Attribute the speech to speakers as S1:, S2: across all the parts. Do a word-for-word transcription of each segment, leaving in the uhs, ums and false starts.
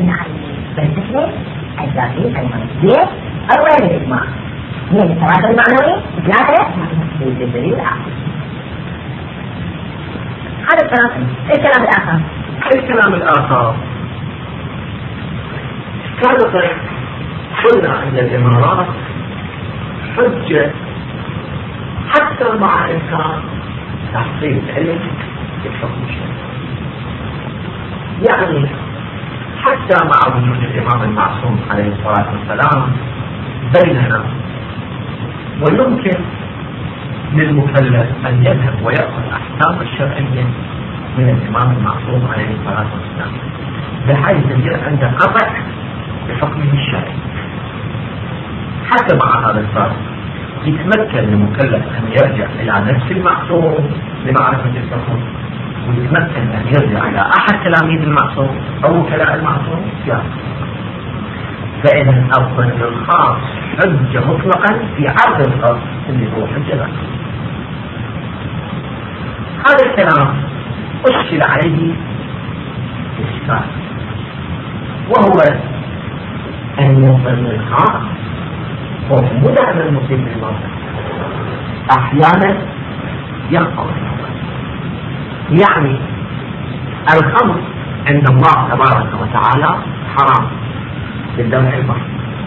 S1: يعني بالنسبة الذاتي المنزلية أو غير الإجماع من التواتر المعنوي ثلاثة بالدليل الآخر. هذا الكلام. الكلام الآخر
S2: الكلام الآخر سابقا قلنا أن الإمارات حجة حتى مع إمكان تحصيل العلم بالحكم الشرعي، يعني حتى مع وجود الإمام المعصوم عليه الصلاة والسلام بيننا، ويمكن للمكلف أن يذهب ويأخذ أحكام الشرعية من الإمام المعصوم عليه الصلاة والسلام بحيث يصير عنده قطع بحكمه الشرعي. حتى مع هذا الفرق يتمكن المكلف أن يرجع إلى نفس المعصوم لمعرفة الحكم، ويتمكن أن يرجع إلى أحد تلاميذ المعصوم أو وكلاء المعصوم. فإذا الظن الخاص حجة مطلقا في عرض الخاص اللي هو حجة ذاتية. هذا الكلام أشكل عليه إشكال، وهو أن الظن الخاص هو مدعم المصيب بالواقع، أحيانا ينقض. يعني الخمر عند الله تبارك وتعالى حرام بالدمع البحر،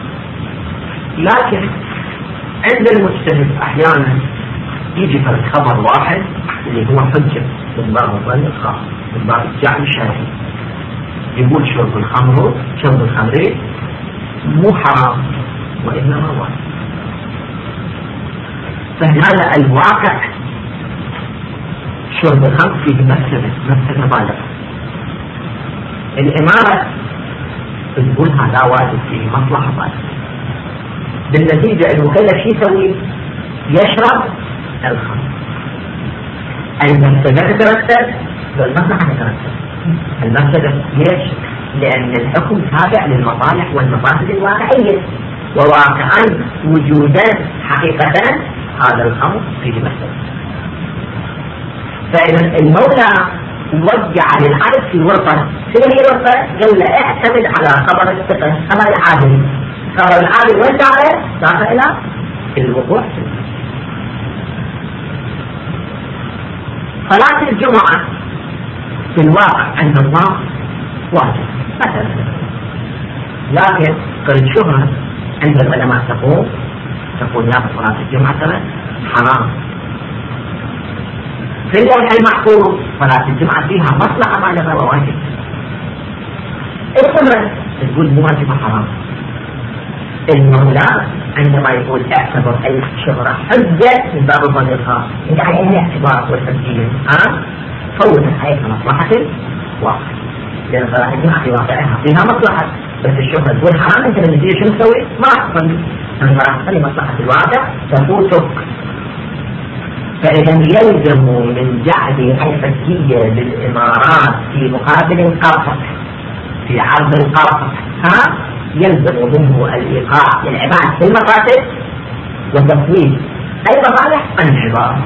S2: لكن عند المجتهد أحيانا يجي فرد خبر واحد اللي هو حجة من باب الظن الخاص من باب الجعل الشرعي، يقول شرب الخمر شرب الخمر مو حرام وإنما واجب. فهذا الواقع شرب الخمر فيه مفسدة مفسدة بالغة. الإمارة تقول هذا واجب فيه مصلحة بالغة، بالنتيجة المكلف شو يسوي؟ يشرب الخمر. المفسدة تترتب والمصلحة تترتب. المفسدة ليش؟ لأن الحكم تابع للمصالح والمفاسد الواقعية، وواقعا وجودا حقيقة هذا الخمر فيه مفسدة. فإذا المولى وجع للعبد في ورطة. شنو هي الورطة؟ قال له اعتمد على خبر الثقة، خبر العادل. خبر العادل وين داخل؟ داخل إلى الوقوع. صلاة الجمعة في الواقع عند الله واجب مثلا، لكن قد شهرة عند العلماء تقول تقول لا، صلاة الجمعة حرام. في اللوح المحفوظ صلاة الجمعة فيها مصلحة بالغة وواجب. الخمرة تقول مو واجب حرام. المولى عندما يقول اعتبر أي شهرة حجة من باب الظن الخاص، يعني أي اعتبار والحجية ها فوت عليك مصلحة واقع، لأن صلاة الجمعة في واقعها فيها مصلحة، بس الشهرة تقول حرام. أنت لما تجي شو تسوي؟ ما راح تصلي، أنا ما راح تصلي، مصلحة الواقع تفوتك. فإذا يلزم من جعل الحجية للإمارات في مقابل القرصة في عرض القرصة ها يلزم منه الإيقاع للعباد في المفاسد وتفويض أي مصالح عن العباد.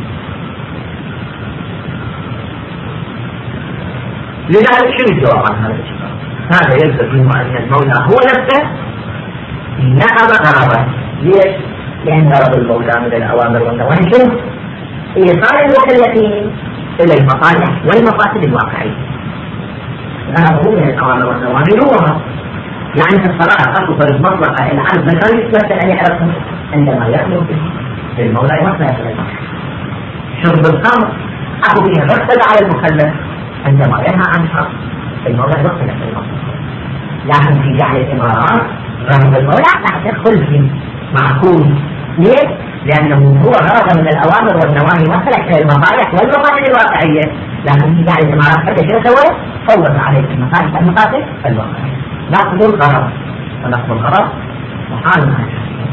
S2: لذلك شو الجواب عن هذا الشيء؟ هذا يلزم منه أن المولى هو نفسه نعم غرضا. ليش؟ لأن غرض المولى من الأوامر والنواهي شنو؟ إيصال المكلفين إلى المصالح والمفاسد الواقعية. هذا هو من الأوامر والنواهي هو يعني في الصلاة أكو فرد مطلقة العبد مثلا يتمثل أن يعرفه عندما يأمر به المولى يمثل على شرب الخمر أكو فيها مفسدة على المكلف عندما ينهى عنها المولى يمثل على المطلق. لكن في جعل الإمارات غرض المولى راح تدخل في معقول. ليه؟ لأنه هو غرض من الأوامر والنواهي مثلا إلى المصالح والمفاسد الواقعية، لكن في جعل الإمارات حتى شو سوى؟ فوت عليه المصالح والمفاسد الواقعية. لفظ الغرض ولفظ الغرض محال معه.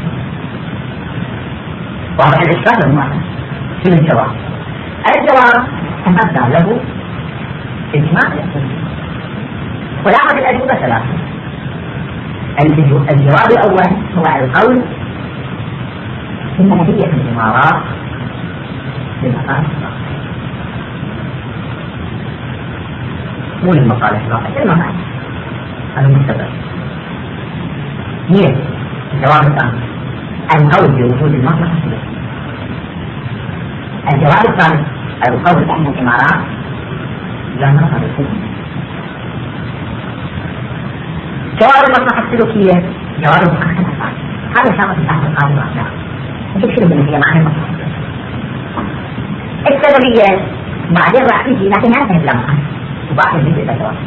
S2: واضح الإشكال المعنى. شنو الجواب؟ الجواب تمثل له إجماع يحصل. ولاحظ الأجوبة ثلاثة. الجواب الأول هو القول إن هي الإمارات للمصالح مو للمصالح الواقعية، المصالح هذا مستقر. هي الجواب الثاني القول بوجود المصلحة السياسية. الجواب الثاني القول بأن الإمارات لا نظر للحكم. جواب المصلحة السلوكية جواب المصلحة الثاني. هذا شرط تحت القانون الأخلاق. نجيب شنو بالنسبة معنى المصلحة السببية بعدين راح تيجي لكن ما فهمت لمحة وبعدين نجي إلى جواب.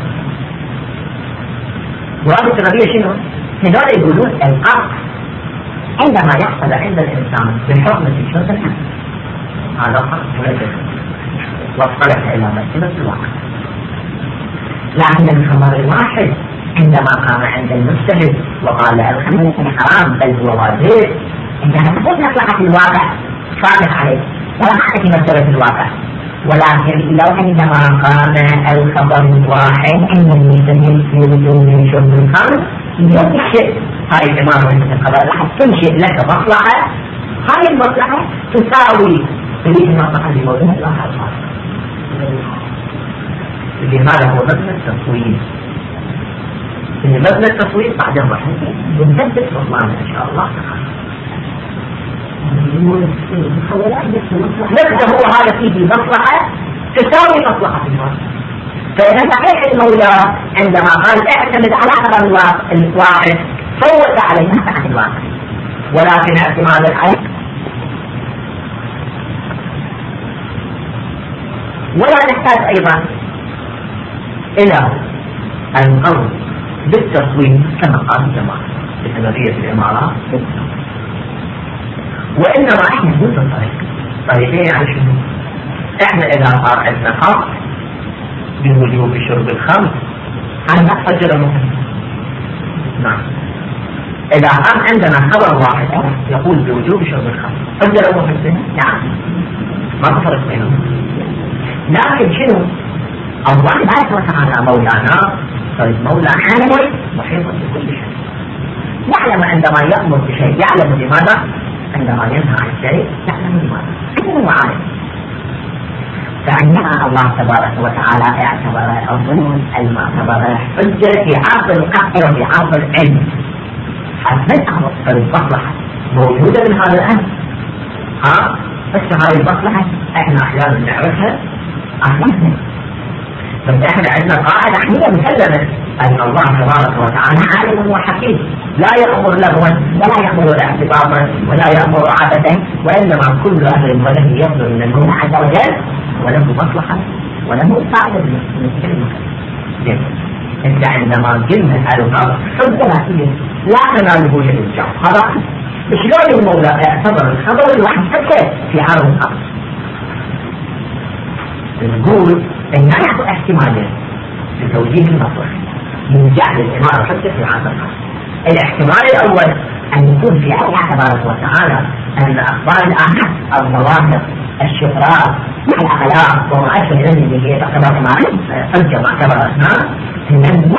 S2: جواب السببية شنو؟ هذول يقولون القصد عندما يحصل عند الإنسان بالحكم في شرط الحكم هذا قصد وليس واصطلح إلى مرتبة الواقع. لكن الخبر الواحد عندما قام عند المجتهد وقال الخمر حرام بل هو واجب عندما تكون مصلحة الواقع صادق عليه ولا حتى في مرتبة الواقع. ولكن لو عندما قام الخبر الواحد عند المجتهد في وجود شرب الخمر ينشئ هاي الإمارة من الخبر راح تنشئ لك مصلحة. هاي المصلحة تساوي هذه المصلحة اللي موجودة في الواقع الخاص. لهذا هو مبنى التصوير. إن مبنى التصوير بعد الرحم بنثبت مصلحة إن شاء الله. نفسه هو هذا فيه مصلحة تساوي مصلحة المال. فإذا صحيح المولى عندما قال اعتمد على خبر الواحد فوت عليه مصلحة الواحد ولكن اعتماد عليه ولا نحتاج أيضا إلى القول بالتصوير كما قال الجماعة بسببية الإمارات وإنما إحنا نقول بالطريق طريقين يعني شنو؟ إحنا إذا صار عندنا قصد بوجوب شرب الخمر هل نحتاج إلى مهم؟ نعم. إذا كان عندنا خبر واحد يقول بوجوب شرب الخمر أجل مهم؟ نعم. ما تفرق بينهم. لكن شنو؟ الله تبارك وتعالى مولانا طيب مولى عالم محيط بكل شيء. يعلم عندما يأمر بشيء يعلم لماذا؟ عندما ينهى عن شيء يعلم لماذا؟ هو عالم. فعندما الله تبارك وتعالى اعتبر الظنون المعتبرة حجة في عرض القطع وفي عرض العلم حتى المصلحة موجودة من هذا الأمر. ها؟ بس هذه المصلحة احنا احيانا نعرفها احيانا بس احنا عندنا قاعدة حمية مسلمة ان الله تبارك وتعالى عالم وحكيم لا يأمر لغوا ولا يأمر اعتبارا ولا يأمر عبثا وانما كل امر وله يصدر من المولى عز وجل وله مصلحة وله فائدة من الكلمة. انت عندما قلنا الالفاظ حجة لا تناله للإنجاز هذا شلون المولى اعتبر الخبر الواحد حتى في عرض الأمر. نقول ان نحن احتمالين لتوجيه المصلحة من جعل الإمارة حتى في عرض الأمر. الاحتمال الأول أن يكون في الله تبارك وتعالى أن أخبار الآخر الظواهر الشفرات مع الأخلاق وما أشبه ذلك اللي هي تعتبر إمارة حجة معتبرة أثناء أن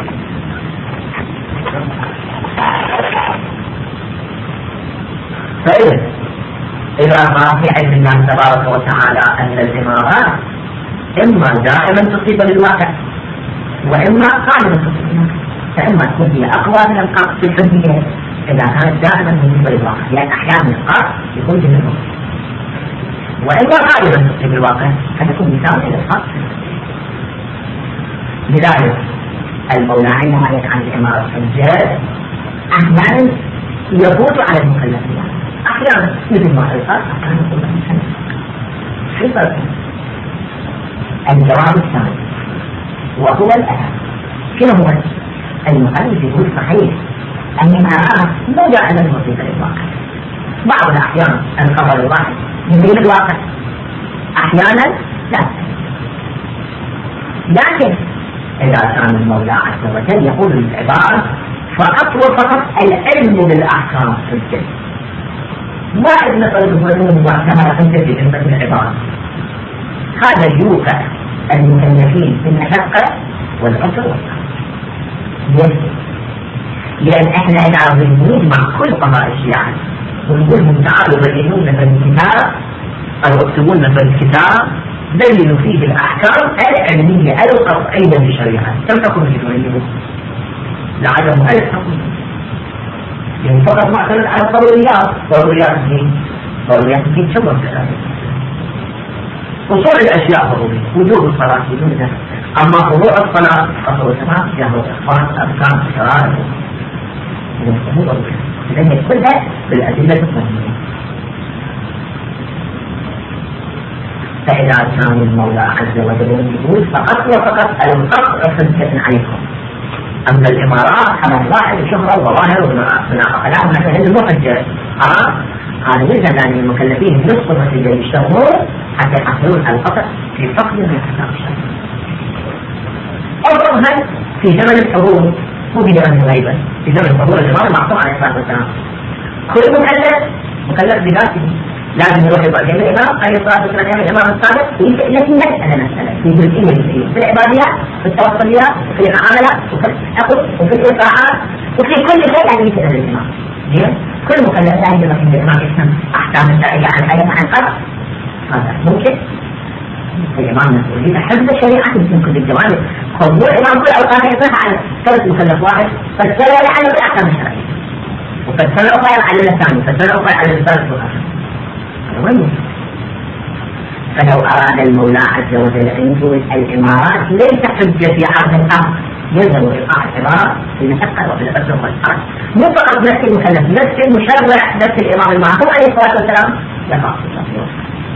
S2: فإذا إذا ما في علم الله تبارك وتعالى أن الإمارات إما دائما تصيب للواقع وإما قائمة تصيب للواقع فإما تكون هي أقوى من القصد في الحجية إذا كانت دائما تصيب للواقع لأن أحيانا القصد يكون في الواقع وإما قائمة تصيب للواقع فتكون مثال إلى القصد. لذلك المولى عندما يجعل الإمارة حجة أحيانا يفوت على المكلفين أحيانا مثل ما الفرق أحيانا يقول لهم حلو في فرق. الجواب الثاني وهو الأهم شنو هو؟ المؤلف يقول صحيح الإمارات مو دائما مصيبة للواقع بعض الأحيان الخبر الواحد يصيب الواقع أحيانا لا. لكن إذا كان المولى عز وجل يقول للعباد فقط وفقط العلم بالأحكام حجة ما إذن طلب العلوم معتمرة حجة في علم العباد هذا يوقع المكلفين في المشقة والعسر والسعادة. لأن إحنا إذا بنقول مع كل قضاء الشيعة ونقول لهم تعالوا بينونا في الكتاب أو اكتبوا لنا في الكتاب بينوا فيه الأحكام العلمية القطعية للشريعة كم تكون في تبينوا؟ لعدم ألف حكم، يعني فقط معتمد على الضروريات. ضروريات الدين، ضروريات الدين شبه كذلك. وصول الأشياء ضرورية، وجوب الصلاة وجوب ذلك. أما فروع الصلاة فهو تمام جهة الإخوان أركان الشرائع مو ضرورية، لأن كلها بالأدلة الظنية. فإذا كان المولى عز وجل يقول فقط وفقط القطع حجة عليكم. أما الإمارات على الظاهر وشهرة وظاهر وبناء كلام مثلا المحجة آه هذا يلزم يعني المكلفين نصف النتيجة يشتغلون حتى يحصلون على القطع في فقد من أحكام الشرع. أفضل في زمن الحروب مو في زمن الغيبة، في زمن الحروب الإمام معصوم عليه الصلاة والسلام كل مكلف مكلف بذاته لازم يروح يبقى جنب الإمام عليه الصلاة والسلام جنب الإمام الصادق لكن مسألة مسألة في جزئية جزئية في العباديات في التوصليات وفي المعاملات وفي العقد وفي الإطاعات وفي كل شيء يعني يسأل الإمام. كل مكلف لازم يبقى جنب الإمام يفهم أحكام الشرعية عن أي عن قرض هذا ممكن. الإمام مسؤولية حفظ الشريعة من كل الجوانب. خذوا الإمام كل أوقات يصح على ثلاث مكلف واحد فالسنة يعلم الأحكام الشرعية وفالسنة أخرى يعلم الثاني فالسنة أخرى يعلم الثالث والآخر. فلو أراد المولى عز وجل أن يجوز الإمارات ليس حجة في عرض الأمر، يلزم إيقاع الإمارات في المشقة وفي الأسر والحرج. مو فقط نفس المكلف نفس المشرع نفس الإمام المعصوم عليه الصلاة والسلام يقع في الشرع.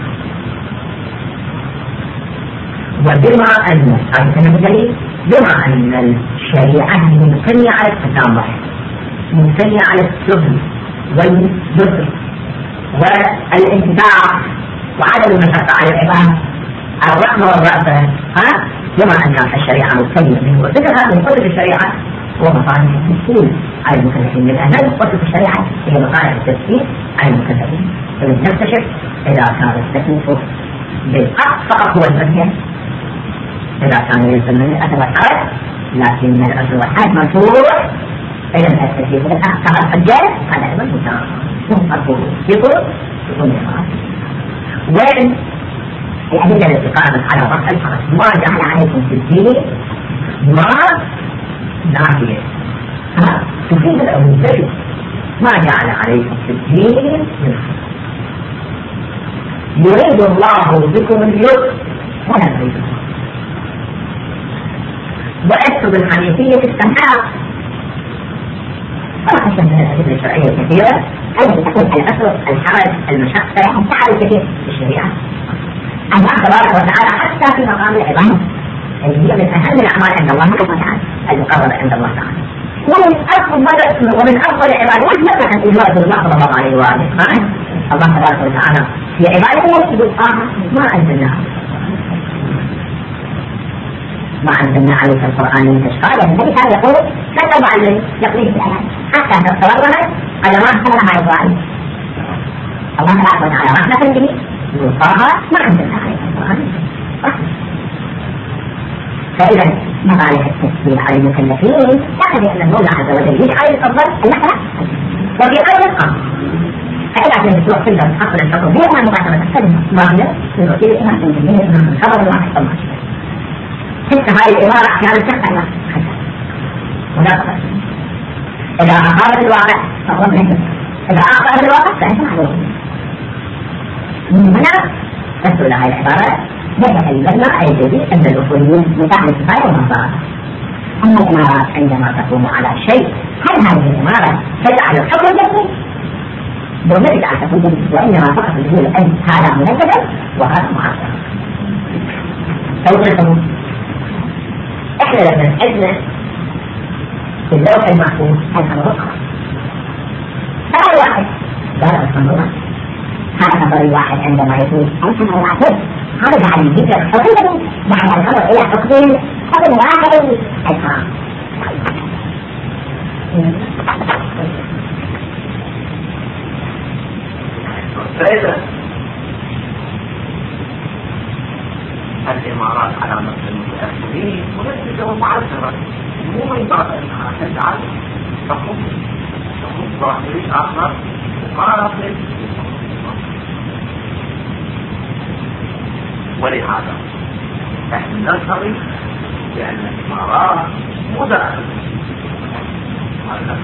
S2: وبما أن أيضا بدليل بما أن الشريعة ممتنية على التسامح ممتنية على السهل واليسر والانتفاع وعدم المشقة على العباد الرحمة والرأفة ها بما أن الشريعة ممتنية منه وذكرها من قدر الشريعة ومصالح التسهيل على المكلفين من أهم قدر الشريعة هي مصالح التسهيل على المكلفين. فلنكتشف إذا كان التكليف بالحق فقط هو المسجد إذا كان يلزم من الأثر والحرج لكن الأثر والحرج مرفوع إذا التكليف بالحق فقط الحجة هذا أيضا مرفوع يقول يقول وين الأدلة التي قامت على رفع الحرج ما جعل عليكم في الدين ما نافية تفيد الأولوية ما جعل عليكم في الدين يريد الله بكم اليسر ولا يريد وأكتب الحنيفية السمحاء. طبعا عشان من الأدلة الشرعية الكثيرة التي تكون الأسر الحرج المشقة انتحل الكثير في الشريعة. الله تبارك وتعالى حتى في مقام العبادة اللي هي من أهم الأعمال عند الله سبحانه وتعالى المقربة عند الله تعالى. ومن أفضل ومن أفضل العبادات مثلا إجابة الله صلى الله عليه وآله الله تبارك وتعالى في عبادة يجب الطاعة ما أنزلناها ما أنزلنا عليك القرآن من تشقى لأن النبي كان يقول لا تضع الذي يقضيه الآيات حتى تتورط على ما حصلها إبراهيم. الله تبارك وتعالى رحمة به يلقاها ما أنزلنا عليك القرآن رحمة. فإذا مصالح التسهيل على المكلفين تقضي أن المولى عز وجل يجعل يفضل النحو وفي غير القرآن. فإذا كان السوق تقدر تحصل الحكم هي ما مباشرة الكلمة ماضية من وكيل الإمام من جميع خبر الواحد طبعا تلك هذه الإمارة كانت تحت ولا تقصد إذا أخذت الواقع فهو مهم إذا أخذت الواقع فأنت معلوم. من هنا تسأل هذه العبارة يتكلمنا أي جديد أن الأصوليين متاح للكفاية والمنفعة. أما الإمارات عندما تقوم على شيء هل هذه الإمارة تجعل الحكم جديد؟ لو ما تجعل الحكم جديد وإنما فقط تقول أن هذا منجدا وهذا معاصر. كيف الحكم؟ إحنا لما نحدنا في اللوح المحفوظ هذا الرقم هذا واحد لا الصندوق هذا نظري واحد عندما يقول أنت الواحد هذا بعد الذكر حكم بعد الأمر إلى حكم حكم واحد الحرام. فإذا الإمارات على نص المتأخرين ونفسه معذرة مو من بعض أنها تجعل تحكم تحكم ظاهري آخر مقارب ولهذا نحن ننصرف بأن الإمارات مدعمة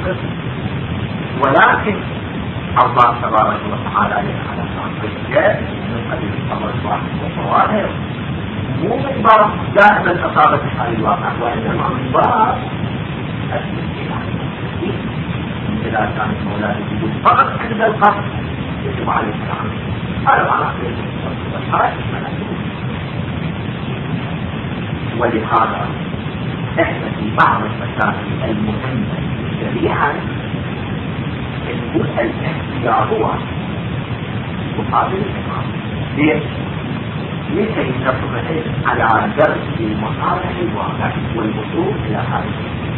S2: الناقص، ولكن الله تبارك وتعالى على الأشياء من قبل الأمر الواحد والظواهر مو من باب دائما أصابة حال الواقع، وإنما من باب إذا كان المولى يجب فقط عند القصد يجب عليه السلام. هذا معنى والحرج. ولهذا احنا في بعض المسائل المهمة سريعا نقول الاختيار هو مقابل الإمام. ليش؟ لكي نطمئن على درس مصالح الواقع والوصول إلى هذا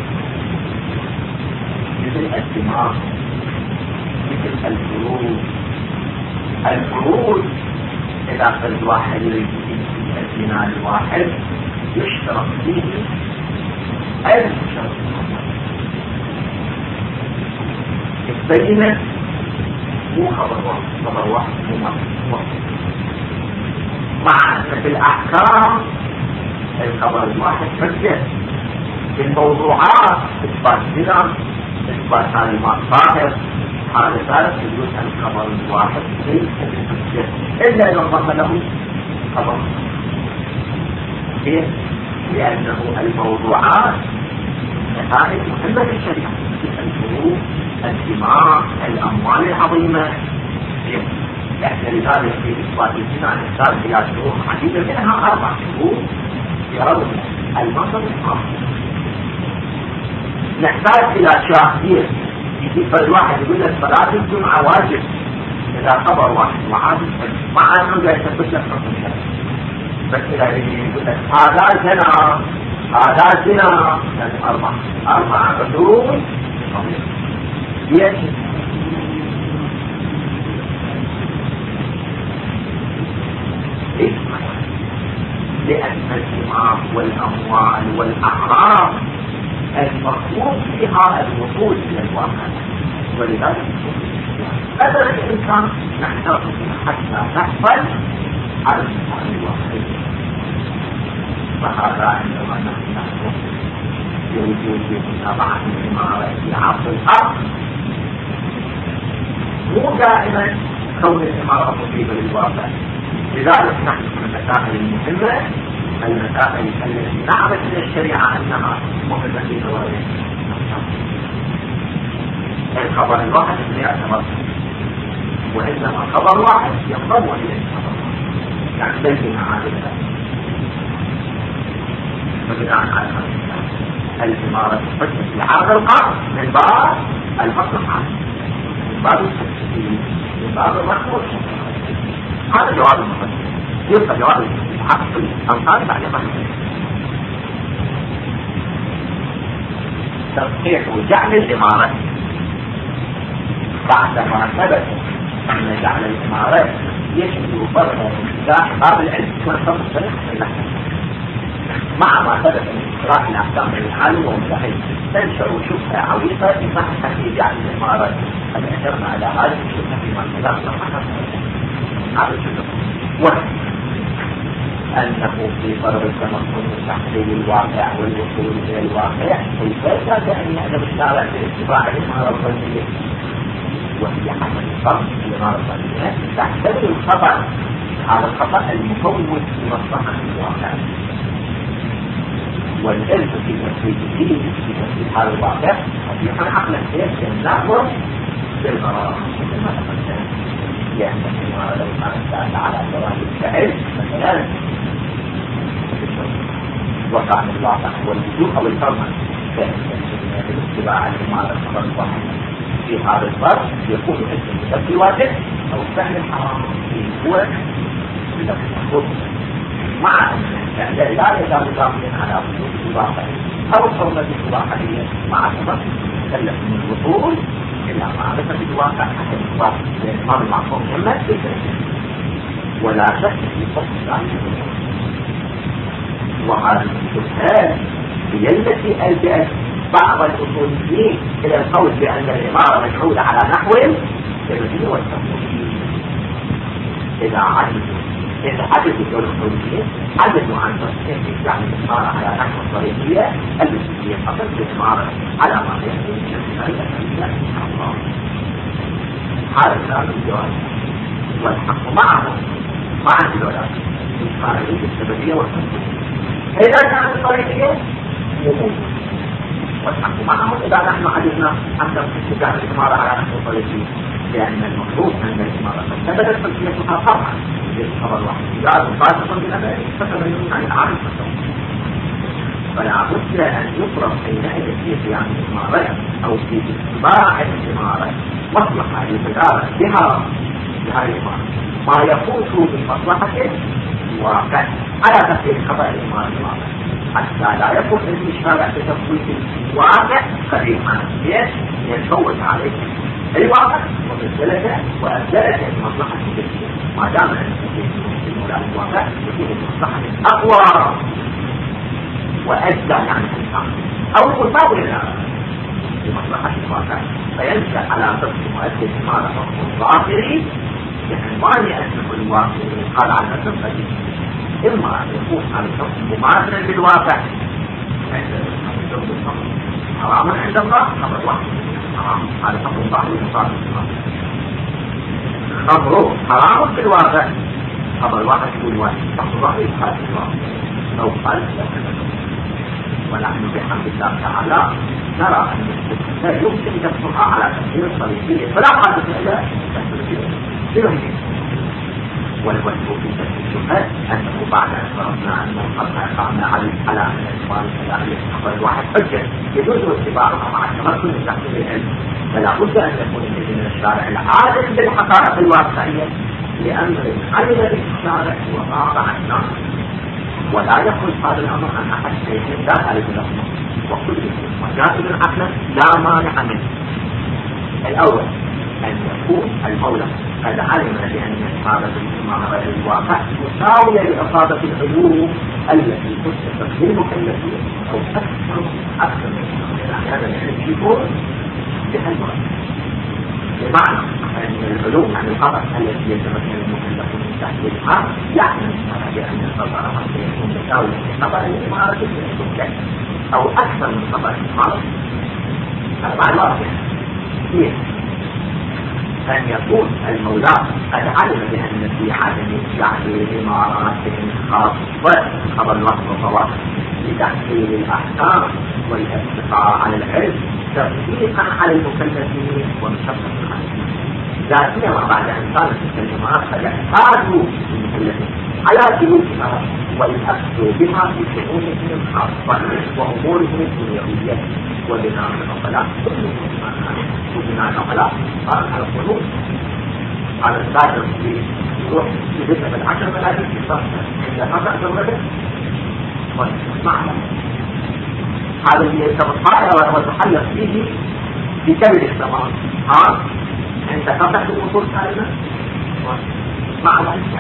S2: مثل الدماغ، مثل الفروض. الفروض إذا قد واحد يريد في البناء الواحد يشترط فيه أي شرط البينة مو خبر واحد، خبر واحد مو مع أن في الأحكام الخبر الواحد حجة. في الموضوعات إثبات زنا، إثبات تعليمات ظاهر، هذا ذلك يجوز أن الخبر الواحد ليس بحجة إلا إذا انضم له خبر. ليه؟ لأنه الموضوعات مسائل مهمة في الشريعة، الفروض، الدماء، الأموال العظيمة. يعني لذلك في إثبات الزنا نحتاج إلى شروط عديدة منها أربع شروط يرون المنظر الآخر. نحتاج إلى شاهدين. يجيب الواحد يقول لك صلاة الجمعة واجب إذا خبر واحد وعادل، مع أنه لا يثبت لك حكم شرعي، بس إذا يقول لك هذا زنا هذا زنا يعني أربع أربع عدول. ليش؟ لأن الدماء والأموال والأعراض المطلوب فيها الوصول إلى الواقع، ولذلك مثلا الإنسان نحتاج حتى نحصل على المثال الواقعي. فهذا عندما نحن يوجد في متابعة الإمارة في عرض الأرض مو دائما كون الإمارة مصيبة للواقع. لذلك نحن في المسائل المهمة، المسائل التي نعرف من الشريعة أنها مهمة في ظواهرها، الخبر الواحد لا يعتبر، وإنما خبر واحد ينضم إليه خبر واحد، يعني بيننا عادة. فبناء على هذا الإمارة تحدث في عرض القرض من باب المصلحة، من باب التسجيل، من باب المحمول. هذا جواب المفسر. يبقى جواب الحق الأنصار بعد ما تصحيح جعل الإمارة بعد ما ثبت أن جعل الإمارة يشمل فرض انفتاح باب العلم والفرض الصريح مع ما ثبت من اقتراح الأحكام العالم ومستحيل تنشأ شبهة عويصة في صحة في جعل الإمارة. قد أشرنا على هذه الشبهة في منطقة صحة هذا الشبهة، أنه في فرض التمكن من تحصيل الواقع والوصول إلى الواقع كيف كان يعلم الشارع باتباع الإمارة الفردية، وهي حسب الفرض الإمارة الفردية تحتمل الخطأ. هذا الخطأ المفوت لمصلحة الواقع، والعلم في تفسيره في تفسير هذا الواقع صحيحا عقلا كيف ننظر بالقرار كما تقدم. لأن الإمارة لو كانت على جوانب الفعل مثلا وكان الواقع هو الوجود أو الفرمان، فاتباع الإمارة الخبر الواحد في هذا الفرق يكون اسم بشكل واحد أو فعل الحرام في هو بشكل مع أن الفعل لا يزال داخلا على وجود الواقع أو حرمة الواقعية، مع ثبت تكلف من الوصول إلى معرفة الواقع حتى الواقع لإنهار المعصوم مهمة ولا شك في فضل ذلك. وهذه الشبهات هي التي ألجأت بعض الأصوليين إلى القول بأن العبارة مجعولة على نحو التبديل والتفصيل. إذا عجزوا إذا عجزوا الأصوليين عجزوا عن تصحيح جعل العبارة على نحو الطريقية التي هي فقط العبارة على ما يحدث لا الله هذا كلام الجواز والحق معه مع الولاء القاعدة السببية والحق إذا كانت الطريقية يموت والحق معه. إذا نحن حدثنا عن اتجاه الإمارة على نحو الطريقية لأن المفروض أن الإمارة ثبتت تلقيتها فرعا خبر واحد إذا فاسقا بالأمر فتبين عن العالم فلا بد أن يفرض حينئذ في قيام الإمارة أو في اتباع الإمارة مصلحة للإدارة بها بها الإمارة ما يفوت بمصلحته الواقع على تفسير خبر الإمارة الواقع حتى لا يكون الإشارة بتفويت الواقع قريبا ليش؟ يتفوت عليه الواقع وبالدلجة وأبدلجة المصلحة الجديدة ما دام أن المولاة الواقع يكون المصلحة الأقوى وأجزى عن الإنسان أو المقابل لها بمصلحة الواقع فينشأ على ضبط مؤسس الإمارة الظاهري بعنوان أنه الواقع قال عن الضبط إما أن يكون على الحكم مماثلا بالواقع حرام عند الله خبر واحد حرام على حكم الظاهري مصادر خبره حرام في الواقع خبر واحد يقول واحد حكم الظاهري خالف الواقع أو خالف ونحن بحمد الله تعالى نرى أن لا يمكن تفصلها على تفسير الطريقية فلا قادة إلا تفسير والوجه في تفسير الشبهات أنه بعد أن فرضنا أنه قد أقامنا على على أن الإخبار الكلامي خبر الواحد حجة يجوز اتباعها مع التمكن من تحصيل العلم فلا بد أن يكون من الشارع العادل بالحقائق الواقعية لأمر علم به الشارع وغاب عنه ولا يخرج هذا الأمر عن أحد شيء لا تعرف له وكل مجاز عقلا لا مانع منه. الأول أن يكون المولى قد علم بأن إصابة الإمامة الواقع مساوية لإصابة العلوم التي تثبت للمكلفين أو أكثر أكثر من هذا العلم يكون بهالمرة بمعنى أن العلوم عن الخطأ التي يتمكن المكلفون من تحليلها يعني بأن الخطأ سيكون مساوي لخطأ الإمارة المكلفة أو أكثر من خطأ الإمارة. هذا معنى واضح كيف أن يكون المولى قد علم بأن في عدم تعديل الإمارات خاصة خبر الوقت وفواق لتحليل الأحكام والاتفاق على العلم تطبيقا على المكلفين ومشقة عليهم لا سيما بعد أن كانت الكلمات قد احتاجوا المكلفين على سلوكها والأخذ بها في شؤونهم الخاصة وأمورهم الدنيوية وبناء العقلاء وبناء العقلاء قال على القلوب على السادة في روح في ذكر العشر ملايين في الصف عند خطأ دولته ونسمعنا هذا اللي يتبقى وتحلق فيه في كبد السماء ها انت قطعت الاصول كامله مع الانسان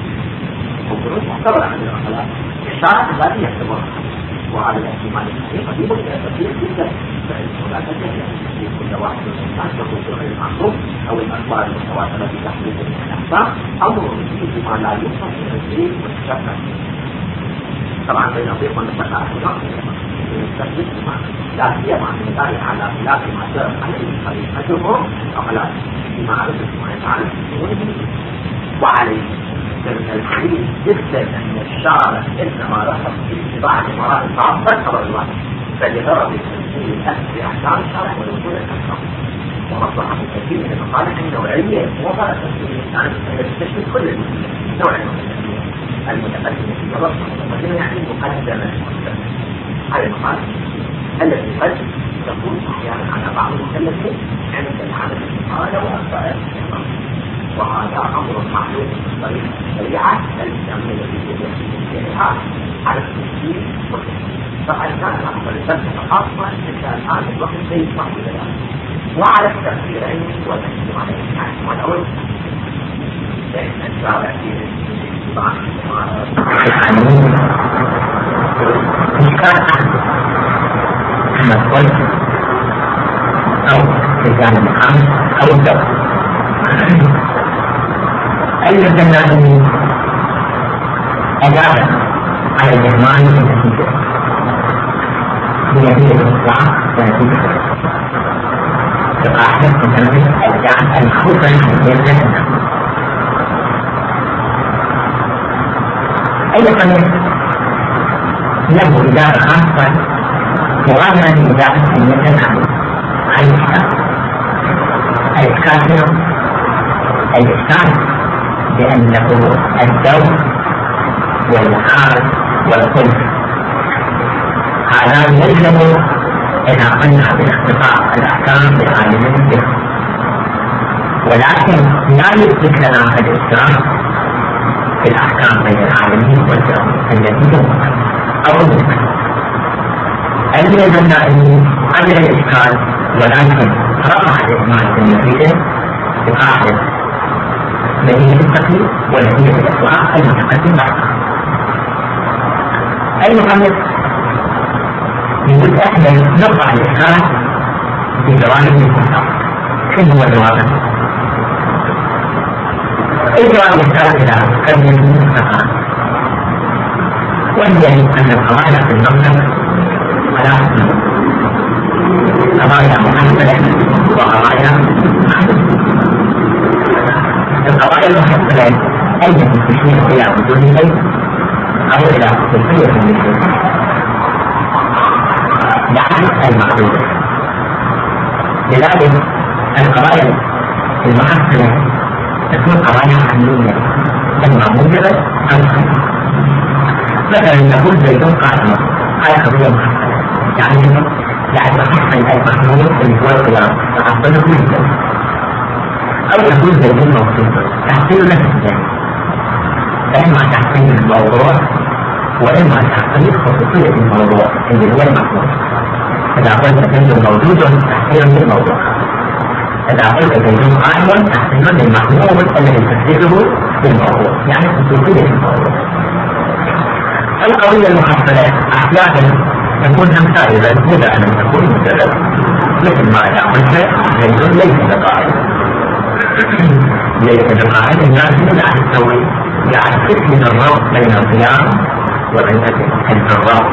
S2: وقلت محتوى عن الاخلاق الشارع الذي يعتبرها وعلى الاحتمال الصحيح قد يكون كثير جدا ولا تجد في كل واحد من الناس يقول غير المعصوم او الاخبار المتواتره في تحليل الاحكام امر فيه ما لا يوصف من الدين والشك طبعا بين الضيق والمستقى لا سيما من ذلك على خلاف ما جرى عليه طريقتهم وخلاف فيما عرفت ما يفعل وعليه من الحديث جدا ان الشارع انما رفض في اتباع الامراء الصعب فكر الله فلغرض تنزيل الاخذ باحكام الشارع والوصول الاحكام ومصلحه كثير من المصالح النوعيه وفرق تنزيل الانسان يستشمل كل نوع المتقدم في الرفض ومن يعني مقدمه هذه المصالح التي قد تكون احيانا على بعض المكلفين عند العمل هذا واخطاء وهذا امر معلوم في طريق الشريعه الاسلاميه التي يجب على التسجيل فقد كان الافضل الفلسفه خاصه كان هذا الوقت سيصبح الى وعلى التفسيرين والتحكيم على الحاكم والاول لان الشارع في بعض كما قلت أو رجال المقام أو الدولة أي رجال أجاب على الإيمان بالنتيجة بنتيجة الإصلاح ونتيجة بقاعدة متنوية الجعل المخوفة يجب أيضا له إدارة خاصة مغامرة إدارة المتنوية عن الإسكان الإسكان الإسكان لأنه الدور والحال والخلق هذا يلزم إذا قلنا باختصار الأحكام بالعالمين به، ولكن لا يثبت لنا الإسلام في الأحكام بين العالمين والجرم التي تنقل أو المثل الميزان أنه قبل الإشكال ولكن رفع الإجماع النتيجة بقاعدة نتيجة التقليد ونتيجة الأسواق المتقدم بعدها. المصنف يقول احنا نرفع الإشكال في جوانب المستقبل. شنو هو الجوانب؟ الجوانب الثالثة كم من المستقبل، وهي أن القواعد في المملكة على قضايا محددة وقضايا القضايا المحددة أي تشير إلى وجود البيت أو إلى خصوصية البيت، يعني المحدودة. لذلك القضايا المحددة تكون قضايا عملية إما موجبة أو خطأ. مثلا نقول زيد قائم، هذه قضية محددة يعني يعني تحصل المحمول اللي هو القيام تحصله جدا، أو تقول زيد موجود تحصيل نفسه، فإما تحصيل الموضوع وإما تحصيل خصوصية الموضوع اللي هو المحمول. إذا قلت زيد موجود تحصيل للموضوع، إذا قلت زيد قائم تحصيل للمحمول الذي تحصيله للموضوع، يعني خصوصية الموضوع. القضية المحصلة أحيانا تكون أمثالة مدى أن تكون مجرد، مثل ما يعملها زيد ليس بقائد ليس بقائد الناس مدى أن تسوي يعني تسمن الربط بين القيام وبين الربط.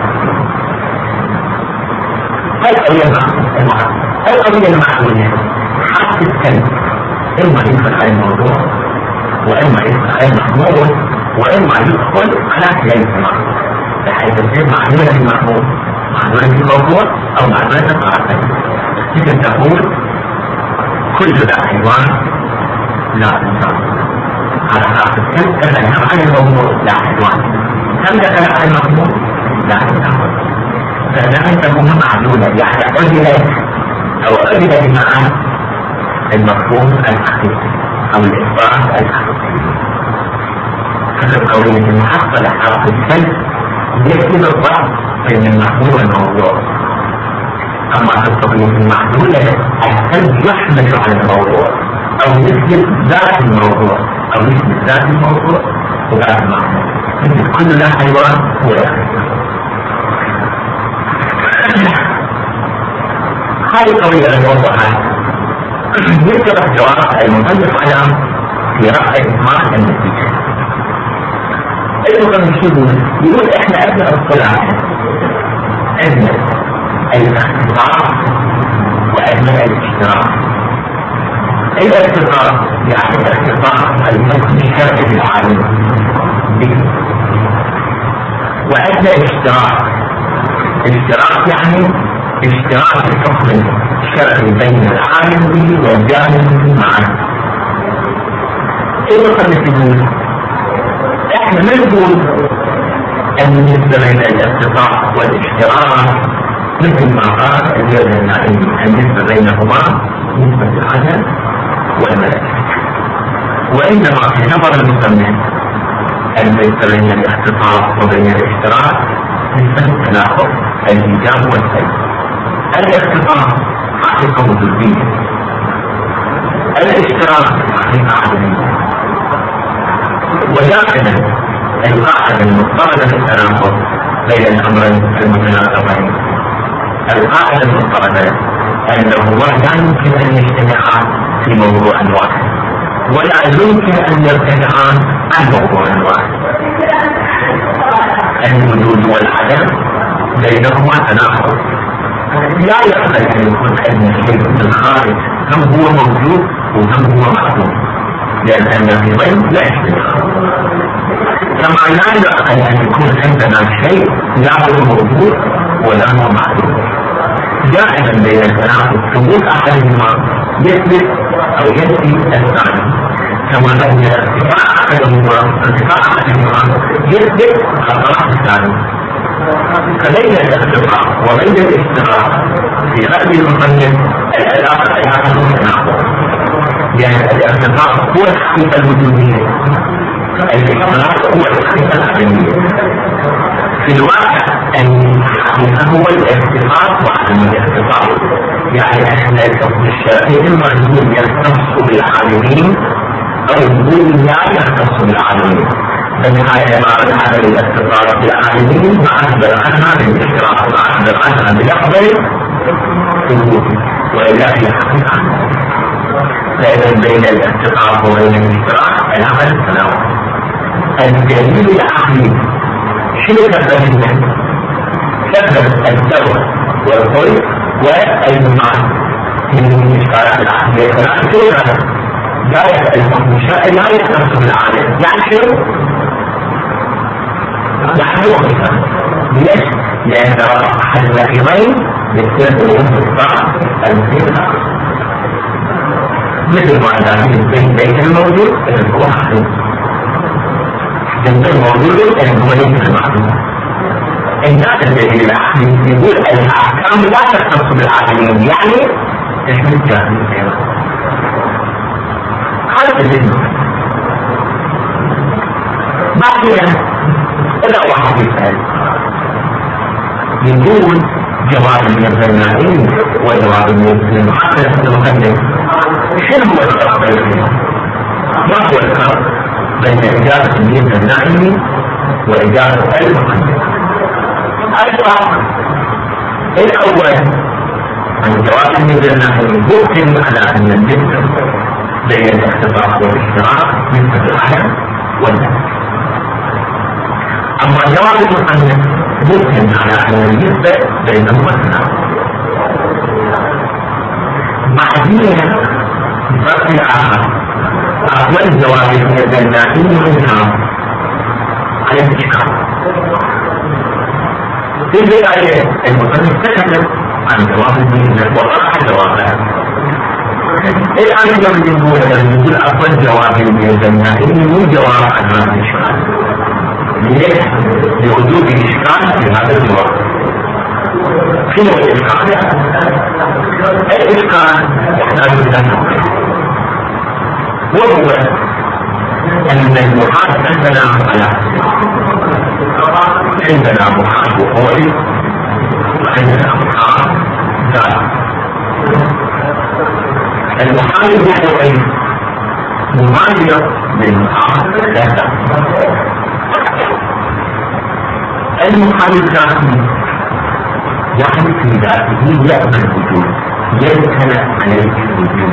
S2: القضية المحصلة القضية المحصلة حتى الكلب إما يدخل على الموضوع وإما يدخل على المحمول وإما يدخل على كلا الجماعة، بحيث تصير معلومة المحمول معلومة الموضوع أو معلومة القاعدة. لكن تقول كل ذا حيوان لا إنسان، على رأس الكلب تتكلم عن الموضوع لا حيوان، كم تتكلم عن المحمول لا إنسان. فإذا تكون معلومة يعني أجلت أو أجلت مع المفهوم الحقيقي أو الإثبات الحقيقي. فالقضية المحصلة حرف الكلب يكتب الضغط بين المحمول والموضوع. أما القضية المحدودة الكلب يحمل على الموضوع أو يثبت ذات الموضوع أو يثبت ذات الموضوع وذات المحمول، مثل كل لا حيوان هو يحمل. هذه القضية الموضوعات يتبع جواب المصنف على في رفع إثمار النتيجة. أيضا يقول يقول إحنا أبنى الصلاة أبنى الاختصاص وأبنى الاشتراك. الاختصاص يعني الاختصاص المسمي شرعي العالم به، وأبنى الاشتراك الاشتراك يعني اشتراك الحكم الشرعي بين العالم به والجاهل به معا. ايه بقى نقول احنا ما نقول ان بالنسبه بين الاختصاص والاشتراك مثل ما قال الجاهل النائم النسبه بينهما نسبه العدل والملك، وانما في نظر المسمى النسبه بين الاختصاص وبين الاشتراك نسبه التناقض الايجاب والسلب. الاختصاص حقيقة وجودية، الاشتراك حقيقة عدمية. ودائما القاعدة المفترضة في التناقض بين الأمرين المتناقضين، القاعدة المفترضة أنه لا يمكن أن يجتمعان في موضوع واحد ولا يمكن أن يرتفعان عن موضوع واحد. الوجود والعدم بينهما تناقض، لا يقبل أن يكون أدنى شيء من الخارج هم هو موجود وهم هو معدوم، لأن النقيضين لا يشتركان. كما لا يعقل أن يكون عندنا شيء لا هو موجود ولا هو معدوم. دائما بين التناقض ثبوت أحدهما يثبت أو ينفي الثاني، كما أن ارتفاع أحدهما ارتفاع أحدهما يثبت الطرف الثاني. فبين الارتفاع وبين الاستقرار في رأي المصنف العلاقة علاقة تناقض، لأن الارتفاع هو الحقيقة الوجودية، الاستقرار هو الحقيقة العدمية. في الواقع أن هو الارتفاع وعدم الارتفاع، يعني أن الحكم الشرعي إما يقول يختص بالعالمين أو يقول لا يختص بالعالمين. فالنهاية عبارة عن الارتفاع بالعالمين معبر عنها بالاشتراك معبر عنها بلفظ ثبوت، وإلا هي حقيقة. فإذا بين الارتفاع وبين الاشتراك علاقة التناقض. الدليل العقلي شنو تفهم منه؟ تفهم الدور والخلق والمعنى من الإشكالات العقلية الثلاثة. شنو هذا؟ لا يسأل الشرع لا يختص بالعالم، يعني شنو؟ يعني هو مثال. ليش؟ لأن أحد النقيضين يستلزم الانفصال المثير، مثل ما إذا بين بيت الموجود هو محدود، جنب الموجود أن هو ليس المعلوم. الناس الذي يقول الأحكام لا تختص بالعالمين، يعني تشمل الجاهلين أيضا. هذا الذي بعدين إذا واحد يسأل يقول جواب من الزنائين وجواب من المحقق المقدم، شنو هو الفرق بينهما؟ ما هو الفرق بين إجابة من الزنائين وإجابة المقدم؟ الفرق الأول عن جواب من الزنائين يمكن على أن الجسم بين الاختبار والاشتراك مثل العلم والنفس. أما جواب المصنف ممكن على أن النسبة بينهما التناقض. بعدين بقي آخر أول جواب الزنائين منها على الإشكال. في البداية المصنف تكلم عن جواب المنزل وطرح جوابها. الآن يوم يقول يقول أول جواب الزنائين من جواب عن هذا الإشكال. ليش؟ لوجود الإشكال في هذا الجواب. شنو الإشكال؟ الإشكال يحتاج إلى نوع، وهو أن المحال عندنا على عندنا محال وقوعي وعندنا محال ذات. المحال الوقوعي مماثل للمحال ذات. المحال الذاتي يعني في ذاته يقبل الوجود، يمكن عليه الوجود.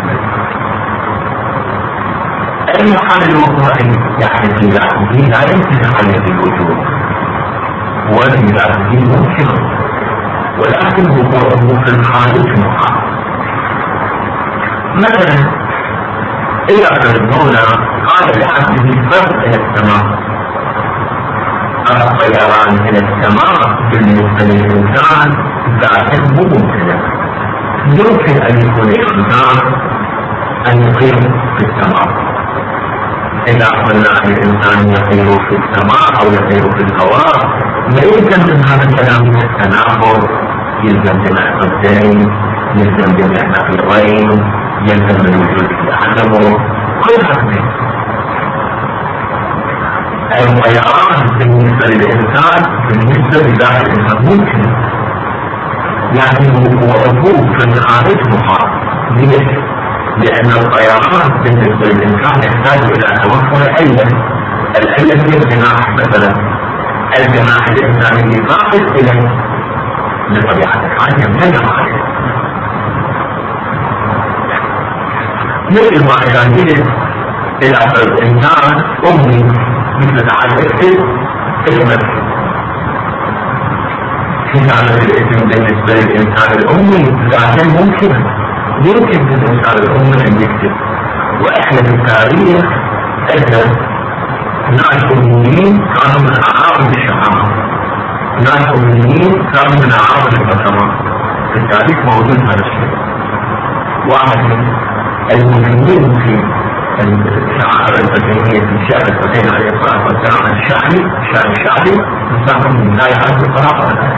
S2: المحال الوقوعي يعني في ذاته لا يمكن عليه الوجود، وفي ذاته ممكن، ولكن وقوعه في الخارج محال. مثلا إذا المولى قال لعبده فرق إلى السماء، الطيران إلى السماء بالنسبة للإنسان ذاته ممكنة. يمكن أن يكون الإنسان أن يطير في السماء. إذا قلنا الإنسان يطير في السماء أو يطير في الهواء لا يلزم من هذا الكلام التناقض، يلزم جميع قصدين، يلزم جميع نقيضين، يلزم الوجود في عدمه، كل هذا. الطيران بالنسبة للإنسان بالنسبة لذات الإنسان ممكن، لكن وقوعه في الخارج محال. ليش؟ لأن الطيران بالنسبة للإنسان يحتاج إلى توفر علة. العلة هي الجناح مثلا، الجناح الإنساني فاقد إليه بطبيعة الحال يمتنع عليه. مثل ما إذا جلس إلى الإنسان أمي مثل تعالى اكتب اسمك، كتابة الاسم بالنسبة للإنسان الأمي ذاتا ممكنة، يمكن للإنسان الأمة أن يكتب، وإحنا في التاريخ أن ناس أميين كانوا من أعراض الشعار، ناس أميين كانوا من أعراض الفترات، في التاريخ موجود هذا الشيء. واحد من المهمين في الشعار الفتنية في الشعر الفتني عليه الصلاة والسلام الشعبي، الشعر الشعبي مساهم لا يعرف القراءة،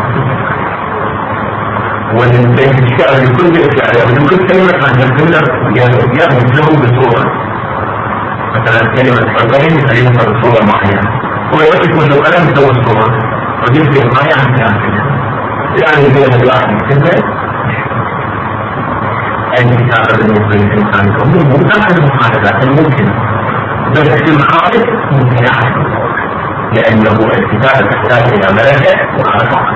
S2: ومن بين الشعر لكل الشعر لكل كلمة عن الكلمة يأخذ له بصورة، مثلا كلمة حرين كلمة بصورة معينة، هو يوجد كل قلم سوى الصورة ويجب ما يعني يعني بين الواحد كلمة الكتابة بالنسبة للإنسان الأمي ممكن المحادثات الممكنة، بس في المخالف ممكن يحصل، لأنه الكتابة تحتاج إلى ملكة وعرفة.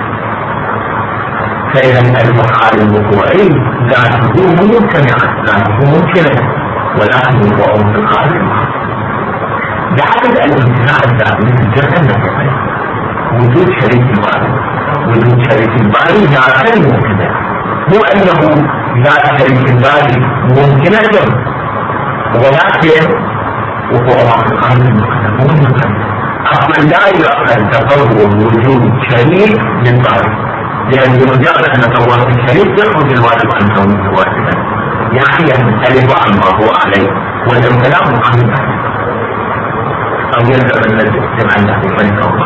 S2: فإذا المحال الوقوعي ذاته ممكنة، ذاته ممكنة، ولكن وقوع في الخارج بحسب الامتناع الذاتي مثل جمع النفسين، وجود شريك الباري، وجود شريك الباري ذاته ممكنة، مو أنه ذات شريك الباري ممكنة، ولكن وقوع في الخارج ممكنة. أصلا لا يؤخذ تصور وجود شريك للباري، لأن بمجرد أن نتصور الشريك يخرج الواجب عن كونه واجبا، يعني يختلف عما هو عليه والامتلاك عن أو يلزم أن الاجتماع الذي فلك.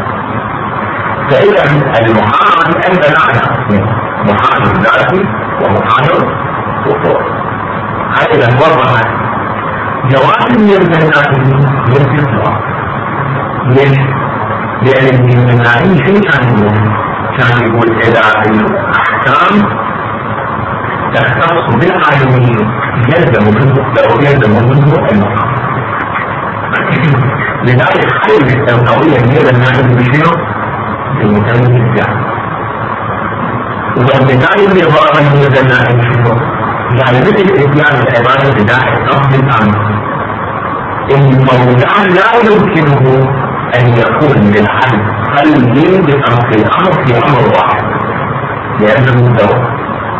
S2: فإذا المحال أنت معنى محال ذاتي ومحال وقوع. هذا وضع جواب من الناس من الإطلاق، ليش؟ لأن المناعين في كانوا كان يقول إذا الأحكام تختص بالعالمين يلزم منه لو يلزم منه المحال. لذلك خير القوية هي الناس بشنو؟ بالمتمم الجاهل. والبداية اللي ضربها هي الناس بشنو؟ يعني مثل إتيان العبادة بداية قصد الأمر. المولى لا يمكنه أن يكون للعبد قلبي بأمر الأمر في أمر واحد لأنه دور،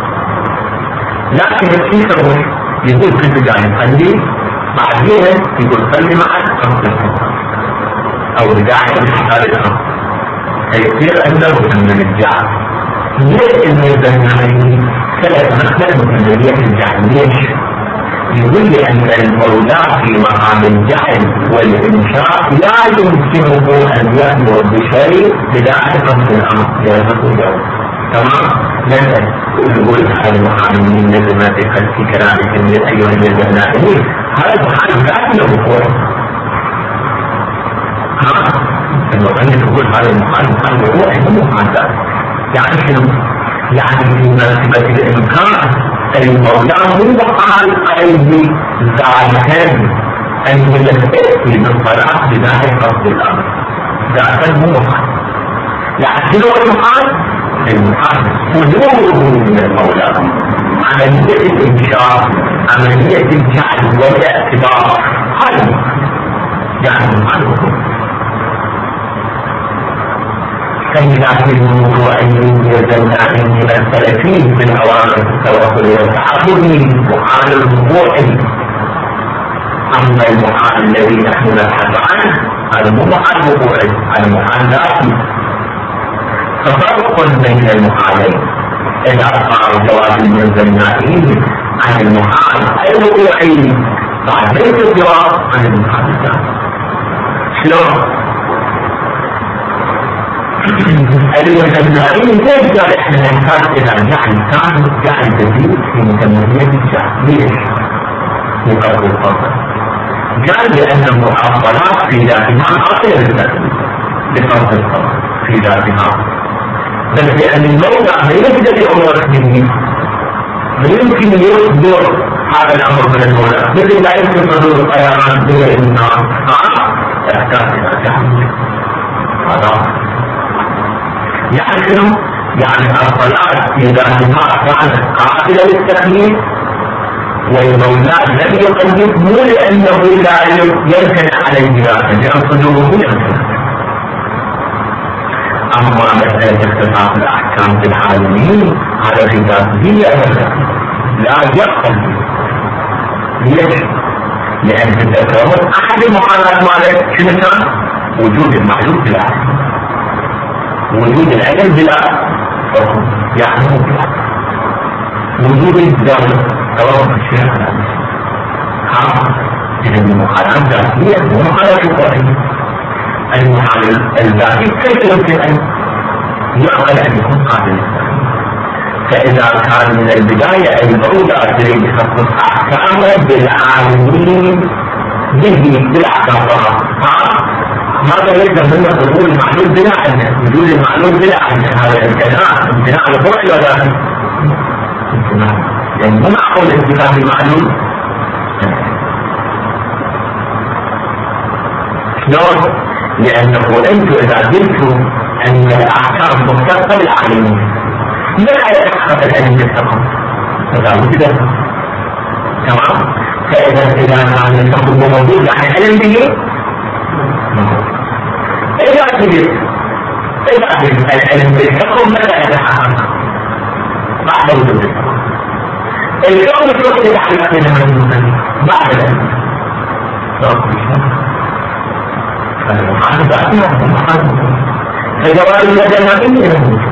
S2: لكن الكيسر يقول في البداية قلبي بعدين يقول قلبي مع أمر أو بداية الحال الأمر فيصير عنده من الجعل. ليه إنه يبنى ثلاث مختلف من الجعل؟ ليش؟ يقول لي أن المولى في مقام الجعل والإنشاء لا يمكنه أن يأمر بشيء بداية قصد الأمر لأنه دور. تمام؟ مثلا يقول هذا المحال من نزمات خلف كلامكم من أيها النائمين، هذا المحال ذات له قوة. ها؟ المغني يقول هذا المحال محال وقوع مو محال ذات. يعني شنو؟ يعني في مناسبة الإمكان المولى من وقال قلبي ذاتا أن يلتئ بالصلاة بداية قصد الأمر ذاتا مو محال. يعني شنو المحال؟ المحال حضوره من المولى، عملية الإنشاء، عملية الجعل والاعتبار، هذا يعني المحال. فإذا في الموضوع يزلنا من السلفين بالأوامر التوكل والتعبد محال الوقوع. أما المحال الذي نحن نبحث عنه هذا مو محال وقوعي، هذا محال ذاتي. ففرق بين المحالين إذا صار جواب المنزلنائي عن المحال الوقوعي بعد ليس الجواب عن المحال الذاتي. شلون؟ المنزلنائي كيف قال احنا نحتاج الى جعل كامل جعل جديد في مكملية الجعل؟ ليش؟ لقرب الفضل قال لأن المحاصلات في ذاتها غير الذات لقرب الفضل في ذاتها، بل لأن المولى ما يقدر يأمرك منه، ما يمكن يصدر هذا الأمر من المولى، مثل لا يمكن صدور الطيران دون النار. يحتاج إلى جعل هذا يعني شنو؟ يعني الصلاة إذا ما كانت قابلة للتكليف والمولى لم يقدم مو لأنه لا يمكن عليه ذلك لأن صدوره يمكن. أما مسألة اختصاص الأحكام في العالمين هذا في ذاته أبدا، لا يقبل. ليش؟ لأن تتكون أحد المقارنات مالك شنو كان؟ وجود المعلوم بلا علم، وجود العلم بلا حكم يعني بلا وجود الدولة توقف الشيء على نفسه. ها إذن المقارنات ذاتية ومقارنات شرعية. المحال الذاتي كيف يمكن أن يعقل أن يكون قابل؟ فإذا كان من البداية الأولى تريد تخصص أحكامه بالعالمين به بالأحكام، هذا يلزم منه ظهور المعلوم بلا علم، وجود المعلوم بلا علم. هذا امتناع امتناع الفرع ولا امتناع؟ يعني ما معقول امتناع المعلوم. شلون؟ لأنه أنتم إذا قلتوا أن الأحكام مختصة بالعالمين لا يتحقق العلم بالحكم، هذا وجد. تمام؟ فإذا إذا كان الحكم موجود عن العلم به، إذا كذب إذا كذب العلم بالحكم ماذا يتحقق؟ بعد وجود الحكم. الحكم شو يتحقق من المسلم بعد العلم؟ فالمحاسبة أكثر المحاسبة فجواب الجنة إلى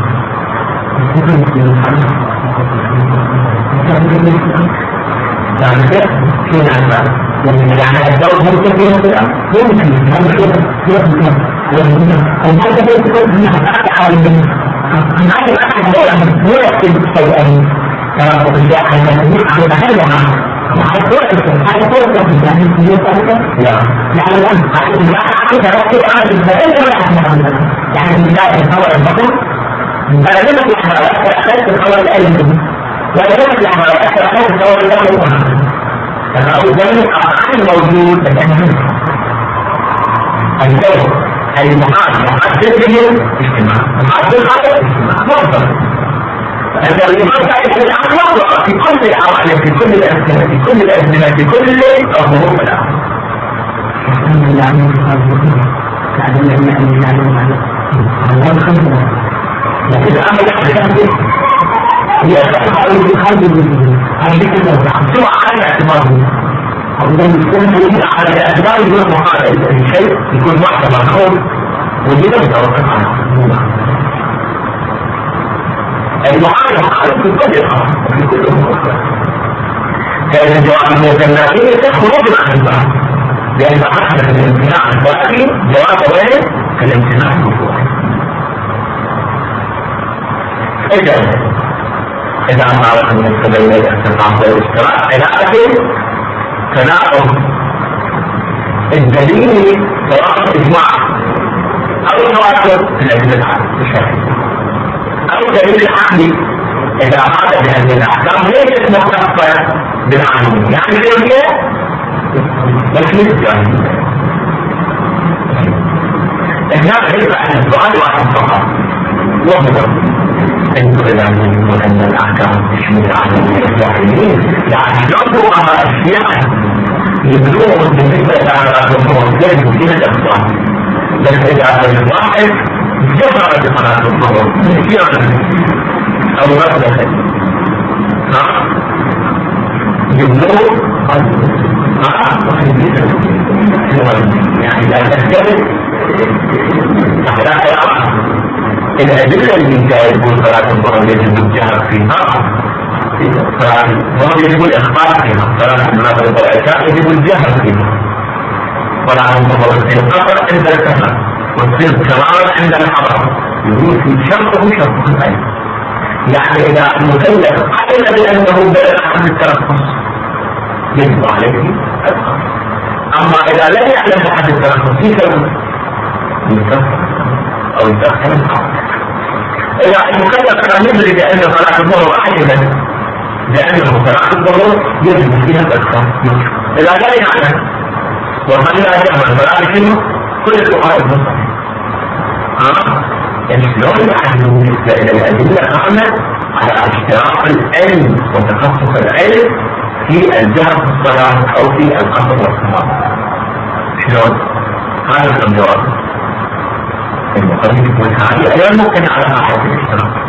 S2: يعني كيف في نعمة يعني الدولة ممكن فيها الآن ممكن هم كيف كيف ممكن المحاسبة تكون أنها أحد من أحد أحد الدولة مو يكتب شيئا ترى في الجاحة من على هذا هذا كله هذا كله يعني في ذلك لا يعني الآن حتى تركوا هذا البدء ولا أحد يعني من بداية الخبر البطن أنا لم أكن أحد أحد الخبر الألم ولا لم أكن أحد أحد الخبر الألم أنا أقول ذلك أحد موجود لأنه الدور المحاضر محاضر اجتماع محاضر خارج اجتماع مفضل. أنت لماذا يجب أن يطلع في كل العوالم في كل الأزمنة في كل الأزمنة في كل الظروف الآن الحمد لله عن المصابين تعلم لنا أن نعلم الله الخمسة لكن الأمر يحدث هي تحاول بخارج الوجود هذه كلها سوى على اعتباره أولا يكون على اعتبار يكون محاولة الشيء يكون واحدة مخوف وجدا يتوقف عنه المعارضة في كل الأمر في كل الأمور. فإذا جواب المتناقض تخرج عن البعض لأن أحد الامتناع الباقي جواب غير الامتناع الكفوري. إذا إذا ما عرف من السبيل الاستطاعة والاشتراك علاقة تناقض الدليل سواء إجماع أو تواتر في الأدلة الشرعية أو دليل العقل إذا أراد بهذه الأحكام ليست مختصة بالعالم يعني اليومية بس للجاهل. هناك يبقى عن السؤال واحد فقط وهو أنتم إذا تقولون أن الأحكام تشمل العالم الجاهلين يعني يعطوا أشياء يبلغون بالنسبة إلى الأمور غير ممكنة الأخطاء بس إذا كان الواحد جفر بصلاة الظهر نسيانا أو غفلة ها يبلغ يعني لا تختلف تحتاج أربعة الأدلة اللي جاء يقول صلاة الظهر يجب الجهر فيها فهو يجب الإخبار فيها صلاة المغرب والعشاء يجب الجهر فيها صلاة الظهر في القصر عند السفر والصير كرارا عند الحضر يقول في شرطه شرطه العلم يعني إذا المكلف علم بأنه بلغ عن الترخص يجب عليه القصر. أما إذا لم يعلم بحد الترخص في سبب يترخص أو يترخص القصر. إذا المكلف كان يدري بأن صلاة الظهر علما بأنه صلاة الظهر يجب فيها القصر إذا لا يعلم ومن لا يعمل فلا يشمه كل الفقهاء المصري ها يعني شلون العلم بالنسبه الى الادله تعمل على اشتراك العلم وتخصص العلم في الجهر في الصلاه او في القصر والصلاه شلون؟ هذا الجواب المقدمه يقول هذه ايضا ممكن على احد الاشتراك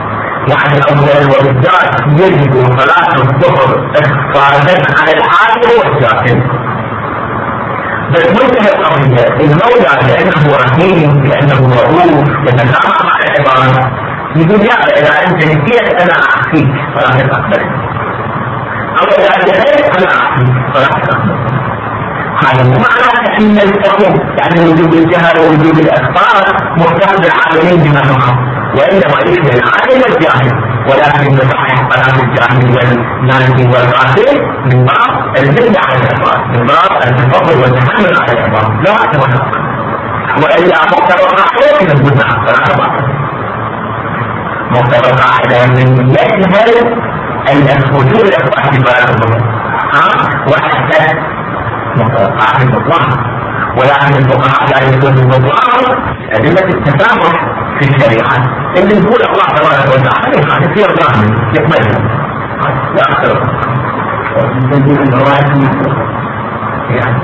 S2: يعني أولا وبالذات يجب صلاة الظهر إخفادا على الحاكم والساكن. بس منتهى القضية المولى لأنه رحيم لأنه رؤوف يتكامل مع العباد يقول لا إذا أنت نسيت أنا أحكيك فلا تتقبل، أو إذا جهلت أنا أحكيك فلا تتقبل. هذا مو معناه أن الحكم يعني وجود الجهل ووجود الأخطاء مختلف العالمين بما هم، وإنما يشمل العالم والجاهل، ولكن نصحح قناة الجاهل والناجي والغافل من باب الذل على الأفراد، من باب التفضل والتحمل على الأفراد، لا أتمنى. وإلا مقتضى القاعدة من الجنة فلا باطل. مقتضى القاعدة من يجهل أن وجود الأفراد في بلد ها وحتى مقتضى المطلق. ولكن الفقهاء لا يكون المطلق أدلة التسامح في الشريعة اللي نقول الله تبارك وتعالى هذا في أرضان يقبلها لا أكثر من تنزيل الرواية يعني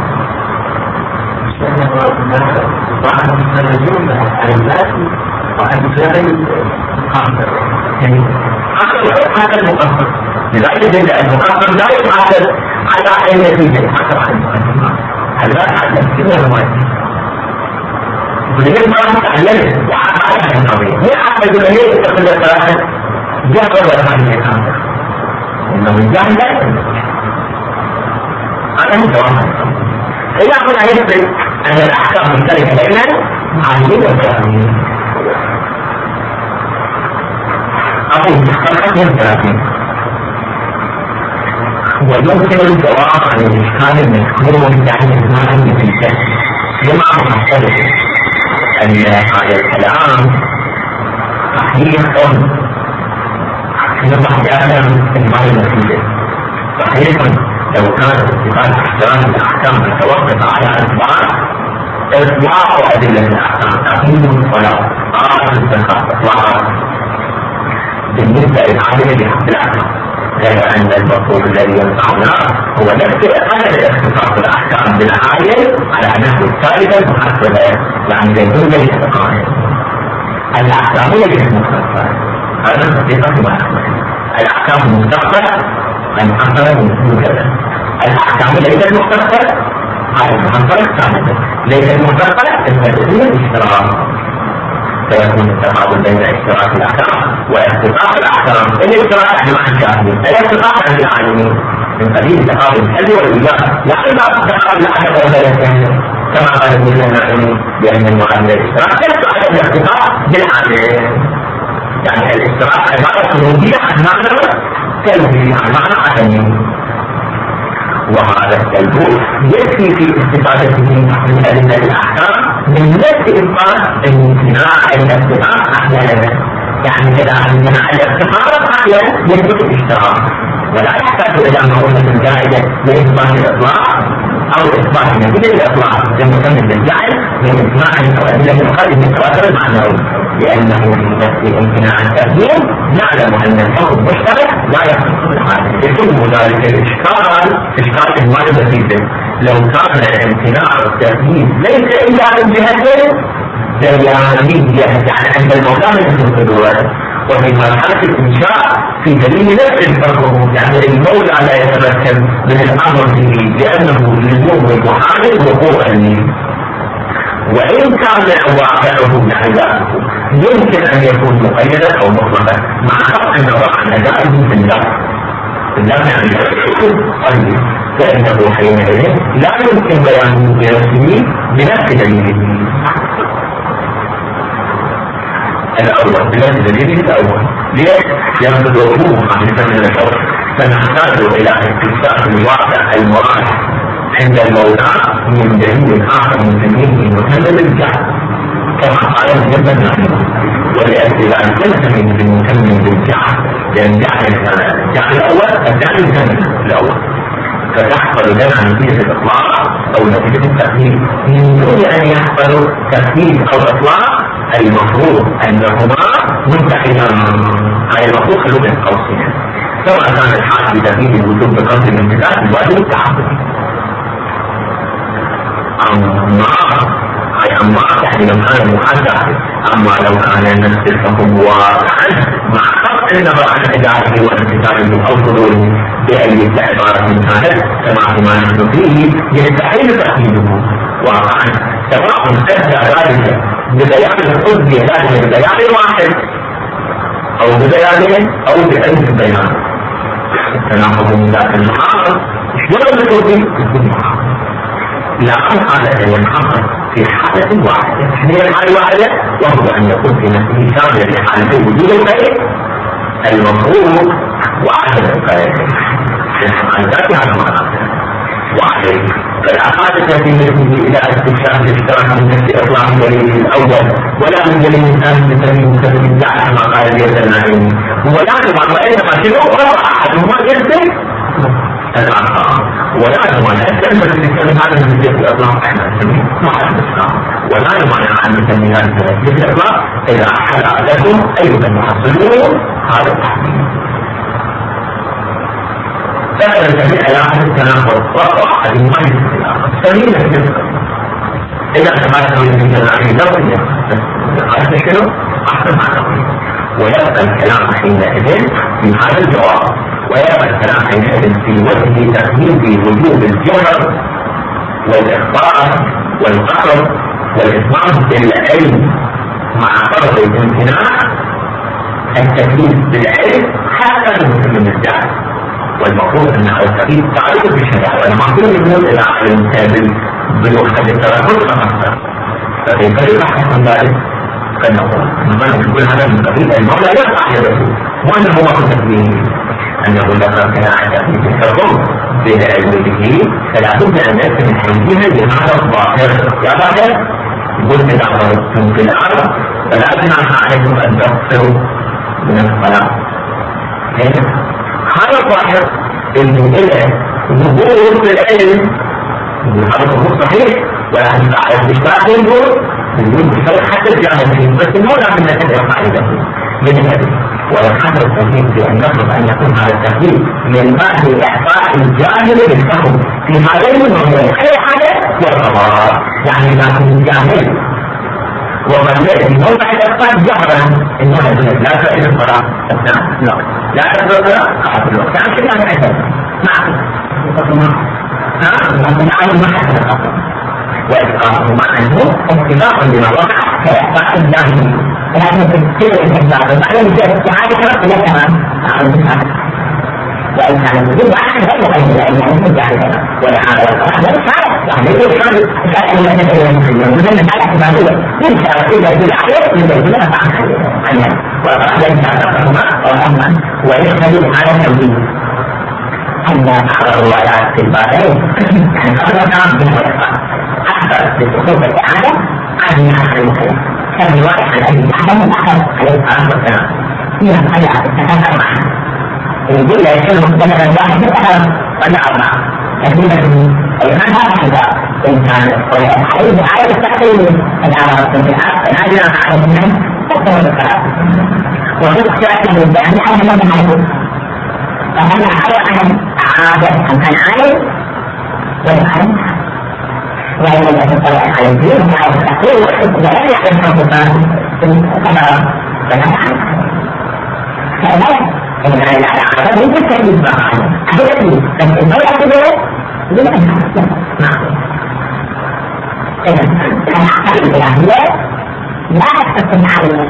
S2: بعض المتنزلون على الناس وأن تساهم خاطر يعني هذا المقصر. لذلك المقصر لا يتعادل على أي نتيجة حتى على المقصر هذا حتى كثير رواية ولكن ما تعلمت وحققت النظرية مو حتى الجمهورية تقبل الثلاثة جهة ولا هذه الخامسة إنه من جهة لا يتم هذا هو جواب. إذا هنا يثبت أن الأحكام مختلفة بين عالمين وثلاثين أقول مختلفة من ثلاثين ويمكن الجواب عن الإشكال المذكور من جهة الإسلام في الشيء لما نختلف أن هذا الكلام صحيح يضح بأدم المال النتيجة. صحيح لو كان اتخاذ احترام الأحكام متوقفة على أسباب إطلاق أدلة الأحكام تقييم ولا قرار استنخاف إطلاقها بالنسبة للعامل بحق الأحكام، غير أن المفروض الذي ينفعنا هو نفس أقل الاختصاص الأحكام بالعايل على نحو الثالثة المحصلة يعني بيكون ليس القائل الأحكام ليست مختصرة. هذا الحقيقة ما أحكام الأحكام المختصرة المحصلة موجودة. الأحكام ليست مختصرة هذه المحصلة ثابتة، ليست مختصرة التدخين الاشتراك فيكون التفاضل بين اشتراك الأحكام واختصاص الأحكام. الاشتراك مع الجاهلين، الاختصاص عند العالمين من قبيل تفاضل الحل والإيجاب، لا تفاضل الأحد وثلاثة كما قال ابن النعيم بأن المعاملة الاشتراك يبقى على الاختصاص بالعامل. يعني الاشتراك عبارة خروجية عن معنى كلمة عن معنى عدمي، وهذا التلبوس يكفي في استفادته من أدلة الأحكام من نفس إثبات امتناع الاستقامة أحيانا. يعني كذا عندنا الاستقامة أحيانا يثبت الاشتراك ولا يحتاج إلى مؤونة زائدة لإثبات الإطلاق أو إثبات نتيجة الإطلاق كمكمل للجعل من إجماع أو أدلة أخرى متواترة معنوي، لأنه من نفس امتناع التأثير نعلم أن الحكم مشترك لا يختص بالحادث. يكون ذلك الإشكال إشكال إجمال بسيطة. لو كان امتناع التأثير ليس إلا من جهتين يعني جهة يعني عند الموضوع من الحدود وفي مرحلة الإنشاء في دليل نفس الحكم يعني المولى لا يتمكن من الأمر به لأنه لزوم المحامل وقوع النيل، وإن كان واقعه نحياته يمكن أن يكون مقيدا أو مطلقا مع خط النظر عن أدائه في اللفظ في اللفظ يعني طيب فإنه حينئذ لا يمكن بيانه بنفسه بنفس دليله الأول بنفس دليله الأول. ليش؟ لأن الوقوف عن فن الشرع فنحتاج إلى استفسار الواقع المراد عند المولى من دليل آخر من دليل مكمل الجهل كما قال ابن النعيم. ولأجل ذلك نسميه بالمكمل بالجهل لأن جهل الجهل الأول الجهل المكمل الأول، فتحصل لنا نتيجة الإطلاق أو نتيجة التأثير من دون أن يحصل تأثير أو إطلاق. المفروض أنهما متحدان على المفروض خلوه من قوسين سواء كان الحال بتأثير الوجود بقصد الانتقال الواجب التحقق. أما أي أما يعني لو كان محدث، أما لو كان نفس الحكم واقعا مع خط إنما عن إدارته وانتشاره أو صدوره بأي عبارة كانت كما هو ما نحن فيه يستحيل تأكيده واقعا، سواء أدى ذلك ببيان الحب ذلك ببيان واحد أو ببيان أو بألف بيان. التناقض من ذات المحاضر شلون بتوفي يكون محاضر، لكن هذا ينحصر في حالة واحدة. هي الحالة الواحدة وهو أن يكون في نفسه شامل لحالة وجود الخير المفروض وعدم الخير عن ذاته على معنى وعليه فلا حاجة في نفسه إلى استكشاف الاشتراك من نفس إطلاق الدليل الأول ولا من دليل الثاني بسبب مسبب الله كما قال جل النعيم، ولازم أن وإنما شنو رفع أحدهما يرسل الآخر، ولازم أن أستلم الكلمة هذا من جهة الإطلاق احنا نسميه محل الإسلام، ولازم أن نسمي ذلك من جهة الإطلاق إذا حل لكم أيها المحصلون هذا التحديد. فهذا الجميع على أحد التناقض رفع أحد ما يجب الآخر سمين الجزء إذا تبعث من الجماعين لو هذا شنو أحسن معنوي، ويبقى الكلام حينئذ في هذا الجواب، ويبقى الكلام حينئذ في وجه تقييد وجوب الجهر والإخبار والقهر والإطماع بالعلم مع فرض الامتناع التكليف بالعلم حتى المسلم الجاهل، والمفروض أن هذا التكليف تعريف بالشريعة، وأنا ما أقول يقول إلى علم كامل بلوغ حد التراكم فقط، فكيف يبحث عن ذلك؟ فنقول نظن يقول هذا من قبيل المولى يقع يده، وأنه هو في التكليف أن يقول لك كان عن تكليف الحكم بالعلم به، فلا بد أن يكون حينها بهذا الظاهر. يا ظاهر يقول من أخبرتم في الأرض فلا جناح عليكم أن تغفروا من الصلاة. هذا الظاهر اللي إلى ظهور العلم هذا هو صحيح، ولكن بعد الاشتراك ينظر يقول مشترك حتى الجاهلين، بس المولى من نتبع قاعدته من النبي، ويحدث التوحيد بأن نطلب أن يكون هذا التكليف من بعد إعطاء الجاهل بالفهم في هذين النوعين أي حاجة والقضاء، يعني إذا كنت الجاهل وظلت في موضع الإعطاء جهرا إنه يقول لا تأتي الصلاة أثناء لا لا تأتي الصلاة قاعدة الوقت عن كده أنا أعتبر معكم ها لكن عايز ما حدث الأصل وإسقاطه مع أنه اتباع لما وقع كإعطاء الجاهل، لكن في كل الإجبار وبعدين جاء الاتحاد شرط لا تمام وإن كان الوجود وعن غير غير العلم الجاهل والعالم والقرآن والإسعاد يعني يقول كان الآن أن يتبع المسلمين وذلك على اعتبارية ينسى إذا يجب عليه إذا يجب عنها والقرآن ينسى أكثرهما وأما ويختلف على التوجيه أن بعض الروايات في البابين كان خبرنا بالإسقاط أكثر للحقوق الإعادة عن عن المكلف كالرواية عن أبي أحمد الأحمد عليه الصلاة والسلام فيها مخلعة تتكاثر معها يقول لا يكون مختلفا واحد يتكاثر ولا أربعة تقريبا ولماذا هذا إن كان عليه على التحقيق الأمر في الأرض نادرا على الاثنين تكتب الصلاة وفي اختلاف من البيان على هذا المعلوم، فهذا على أن عادة أن كان عالم والعالم وإن لم يتطلع على الدين وعلى التقويم ولا يعلم حقوقا في القضاء ولا يعلم فلا إن على عادة من التأليف معه أبدا بس إنه يعتبر لمن نعم إذن الأحكام الإلهية لا تستطيع على